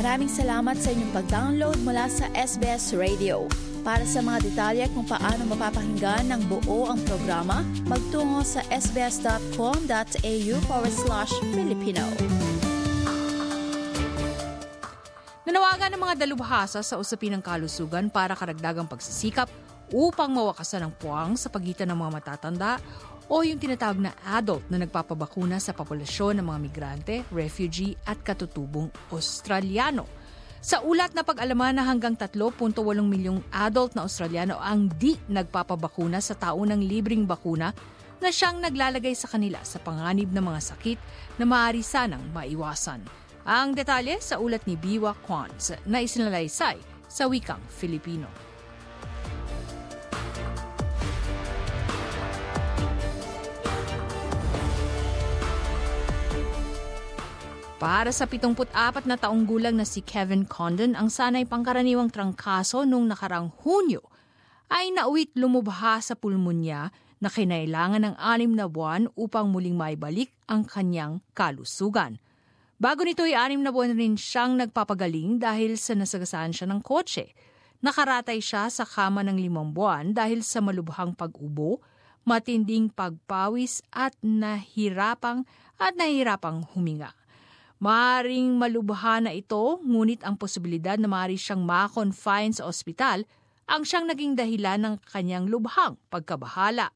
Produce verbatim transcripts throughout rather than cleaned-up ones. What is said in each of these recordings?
Maraming salamat sa inyong pag-download mula sa S B S Radio. Para sa mga detalye kung paano mapapakinggan ng buo ang programa, magtungo sa sbs.com.au forward slash Filipino. Nanawagan ng mga dalubhasa sa usapin ng kalusugan para karagdagang pagsisikap upang mawakasan ang puwang sa pagitan ng mga matatanda o yung tinatawag na adult na nagpapabakuna sa populasyon ng mga migrante, refugee at katutubong Australiano. Sa ulat na pag-alaman na hanggang three point eight milyong adult na Australiano ang di nagpapabakuna sa taunang libreng bakuna na siyang naglalagay sa kanila sa panganib ng mga sakit na maaari sanang maiwasan. Ang detalye sa ulat ni Biwa Kwans na isinalaysay sa wikang Filipino. Para sa pitongput-apat na taong gulang na si Kevin Condon, ang sanay pangkaraniwang trangkaso noong nakarang Hunyo ay nauwit lumubha sa pulmonya na kinailangan ng anim na buwan upang muling maibalik ang kanyang kalusugan. Bago nito ay anim na buwan rin siyang nagpapagaling dahil sa nasagasaan siya ng kotse. Nakaratay siya sa kama ng limang buwan dahil sa malubhang pag-ubo, matinding pagpawis at nahirapang at nahirapang huminga. Maaring malubha na ito, ngunit ang posibilidad na maaari siyang ma-confine sa ospital ang siyang naging dahilan ng kanyang lubhang pagkabahala.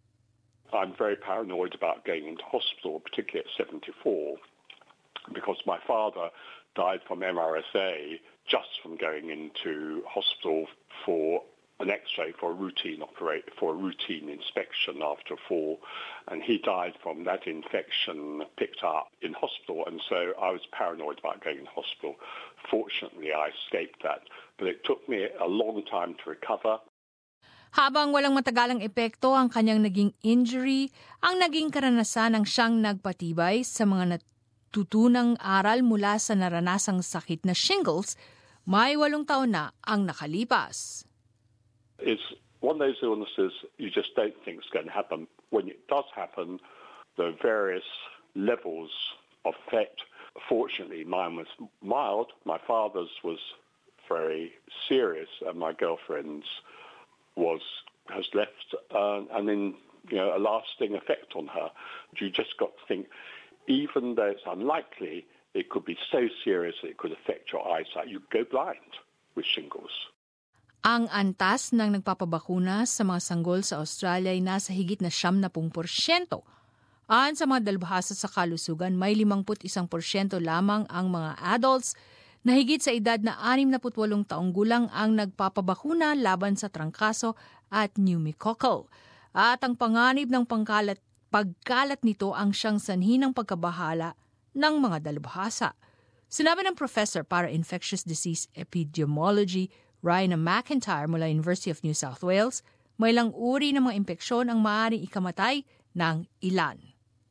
I'm very paranoid about going into hospital, particularly at seventy-four, because my father died from M R S A just from going into hospital for an X-ray for a routine operate for a routine inspection after a fall, and he died from that infection picked up in hospital, and so I was paranoid about going to hospital. Fortunately, I escaped that, but it took me a long time to recover. Habang walang matagalang epekto ang kanyang naging injury, ang naging karanasan ng siyang nagpatibay sa mga natutunang aral mula sa naranasang sakit na shingles, may walong taon na ang nakalipas. It's one of those illnesses you just don't think is going to happen. When it does happen, there are various levels of effect. Fortunately, mine was mild. My father's was very serious, and my girlfriend's was has left uh, and then you know a lasting effect on her. You just got to think, even though it's unlikely, it could be so serious that it could affect your eyesight. You go blind with shingles. Ang antas ng nagpapabakuna sa mga sanggol sa Australia ay nasa higit na siyam na porsyento. Ayon sa mga dalubhasa sa kalusugan, may limangput isang porsyento lamang ang mga adults na higit sa edad na anim na walong taong gulang ang nagpapabakuna laban sa trangkaso at pneumococcal. At ang panganib ng pangkalat, pagkalat nito ang siyang sanhi ng pagkabahala ng mga dalubhasa. Sinabi ng Professor para Infectious Disease Epidemiology Ryan McIntyre mula University of New South Wales, may ilang uri ng mga impeksyon ang maaaring ikamatay ng ilan.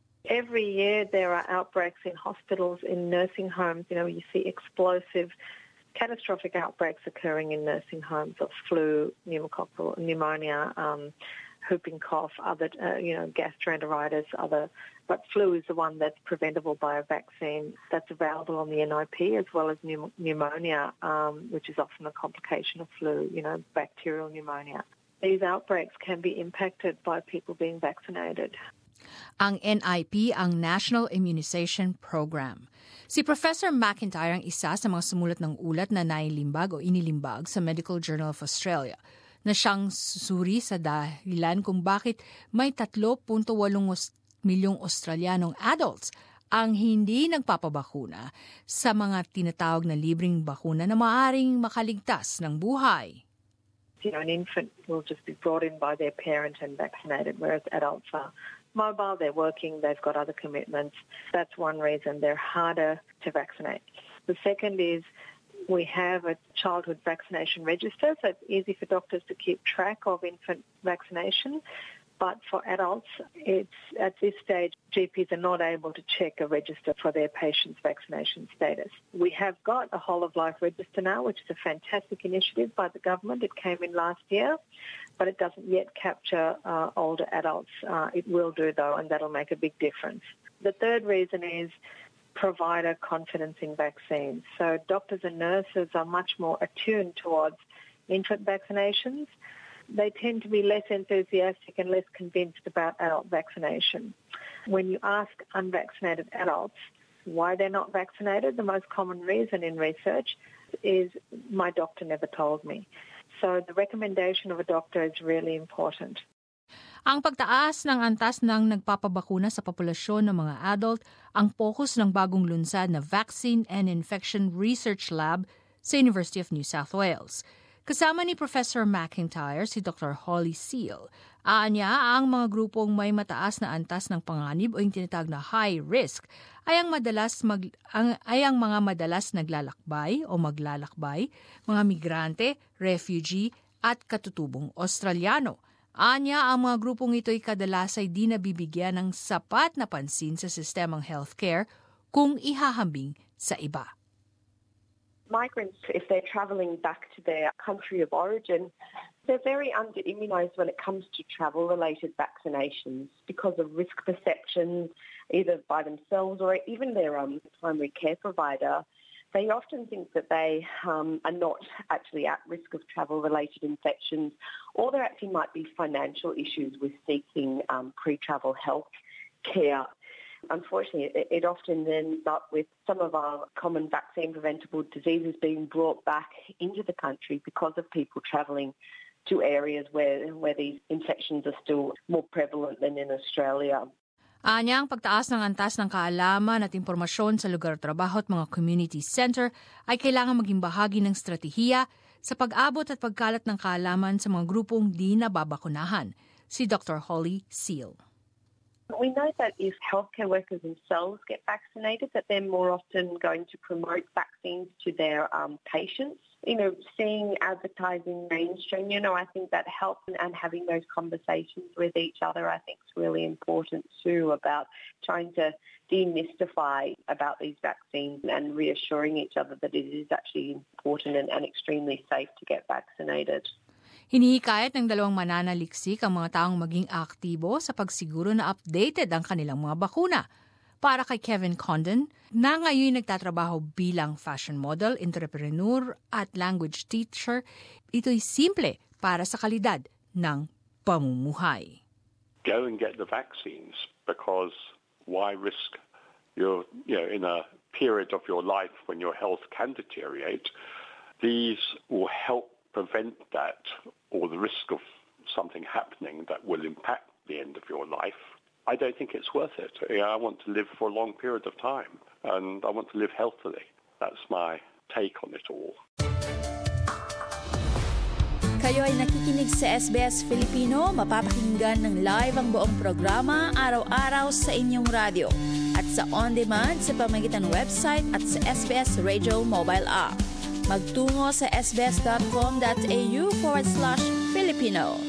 Every year there are outbreaks in hospitals, in nursing homes. You know, you see explosive, catastrophic outbreaks occurring in nursing homes of flu, pneumococcal pneumonia, um, whooping cough, other, uh, you know, gastroenteritis, other. But flu is the one that's preventable by a vaccine that's available on the N I P, as well as pneum- pneumonia, um, which is often a complication of flu, you know, bacterial pneumonia. These outbreaks can be impacted by people being vaccinated. Ang N I P ang National Immunization Program. Si Professor McIntyre ang isa sa mga sumulat ng ulat na nailimbag o inilimbag sa Medical Journal of Australia na siyang susuri sa dahilan kung bakit may three point eight milyong Australianong adults ang hindi nagpapabakuna sa mga tinatawag na libreng bakuna na maaaring makaligtas ng buhay. You know, an infant will just be brought in by their parent and vaccinated, whereas adults are mobile, they're working, they've got other commitments. That's one reason they're harder to vaccinate. The second is we have a childhood vaccination register, so it's easy for doctors to keep track of infant vaccination. But for adults, it's at this stage, G Ps are not able to check a register for their patients' vaccination status. We have got a whole-of-life register now, which is a fantastic initiative by the government. It came in last year, but it doesn't yet capture uh, older adults. Uh, it will do, though, and that'll make a big difference. The third reason is provider confidence in vaccines. So doctors and nurses are much more attuned towards infant vaccinations. They tend to be less enthusiastic and less convinced about adult vaccination. When you ask unvaccinated adults why they're not vaccinated, the most common reason in research is my doctor never told me. So the recommendation of a doctor is really important. Ang pagtaas ng antas ng nagpapabakuna sa populasyon ng mga adult ang focus ng bagong lunsad na Vaccine and Infection Research Lab sa University of New South Wales. Kasama ni Professor McIntyre si Doctor Holly Seal. Aanya, ang mga grupong may mataas na antas ng panganib o yung tinatawag na high risk ay ang, madalas mag, ang, ay ang mga madalas naglalakbay o maglalakbay, mga migrante, refugee at katutubong Australiano. Anya, ang mga grupong ito ay kadalas ay di nabibigyan ng sapat na pansin sa sistemang healthcare kung ihahambing sa iba. Migrants, if they're travelling back to their country of origin, they're very under-immunised when it comes to travel-related vaccinations because of risk perceptions, either by themselves or even their um, primary care provider. They often think that they um, are not actually at risk of travel-related infections, or there actually might be financial issues with seeking um, pre-travel health care. Unfortunately, it, it often ends up with some of our common vaccine-preventable diseases being brought back into the country because of people travelling to areas where, where these infections are still more prevalent than in Australia. Anya, ang pagtaas ng antas ng kaalaman at impormasyon sa lugar trabaho at mga community center ay kailangan maging bahagi ng strategiya sa pag-abot at pagkalat ng kaalaman sa mga grupong di nababakunahan. Si Doctor Holly Seal. We know that if healthcare workers themselves get vaccinated, that they're more often going to promote vaccines to their um, patients. You know, seeing advertising mainstream, you know, I think that helps, and having those conversations with each other, I think is really important too, about trying to demystify about these vaccines and reassuring each other that it is actually important and, and extremely safe to get vaccinated. Hinihikayat ng dalawang mananaliksik ang mga taong maging aktibo sa pagsiguro na updated ang kanilang mga bakuna. Para kay Kevin Condon, na ngayon nagtatrabaho bilang fashion model, entrepreneur at language teacher, ito'y simple para sa kalidad ng pamumuhay. Go and get the vaccines, because why risk your, you know, in a period of your life when your health can deteriorate? These will help prevent that, or the risk of something happening that will impact the end of your life. I don't think it's worth it. I want to live for a long period of time, and I want to live healthily. That's my take on it all. Kayo ay nakikinig sa S B S Filipino, mapapakinggan ng live ang buong programa araw-araw sa inyong radyo at sa on-demand sa pamamagitan ng website at sa S B S Radio mobile app. Magtungo sa sbs.com.au forward slash Filipino.